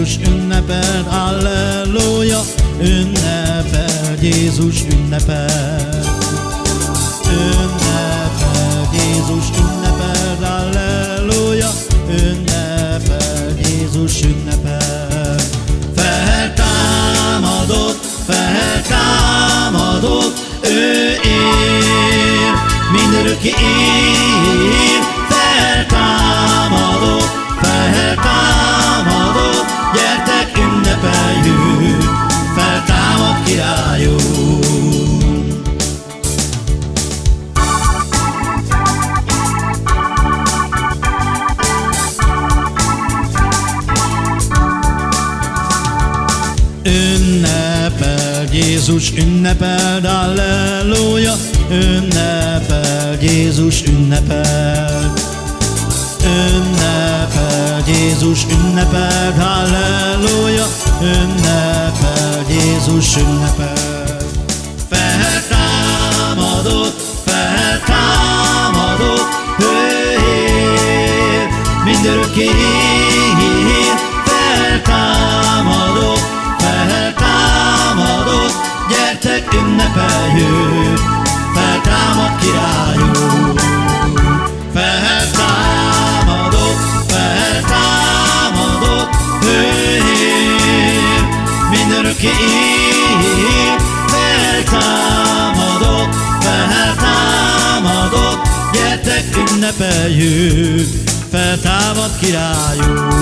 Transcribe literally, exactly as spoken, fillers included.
Jézus ünnepel, halleluja, ünnepel, Jézus ünnepel. Ünnepel, Jézus ünnepel, halleluja, ünnepel, Jézus ünnepel. Feltámadott, feltámadott, ő él, mindörökké él. Feltámadott, feltámadott, gyertek ünnepeljük, feltámad királyunk. Ünnepel, Jézus ünnepel, halleluja, ünnepel, Jézus ünnepel. Ünnepel, Jézus ünnepel, halleluja, ünnepel, Jézus ünnepel. Feltámadott, feltámadott, ő él, mindörökké él. Feltámadott, feltámadott, gyertek ünnepeljük, feltámad királyunk. Feltámadott, feltámadott, ő él, mindörökké él. Feltámadott, feltámadott, gyertek ünnepeljük, feltámad királyunk.